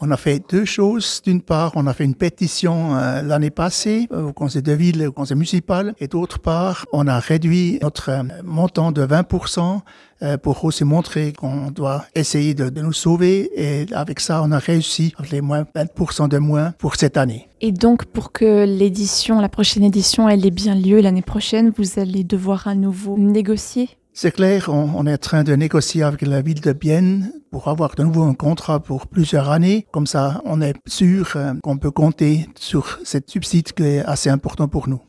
On a fait deux choses. D'une part, on a fait une pétition l'année passée au conseil de ville et au conseil municipal. Et d'autre part, on a réduit notre montant de 20% pour aussi montrer qu'on doit essayer de nous sauver. Et avec ça, on a réussi avec les moins 20% de moins pour cette année. Et donc, pour que la prochaine édition, elle ait bien lieu l'année prochaine, vous allez devoir à nouveau négocier? C'est clair, on est en train de négocier avec la ville de Bienne pour avoir de nouveau un contrat pour plusieurs années. Comme ça, on est sûr qu'on peut compter sur cette subside qui est assez important pour nous.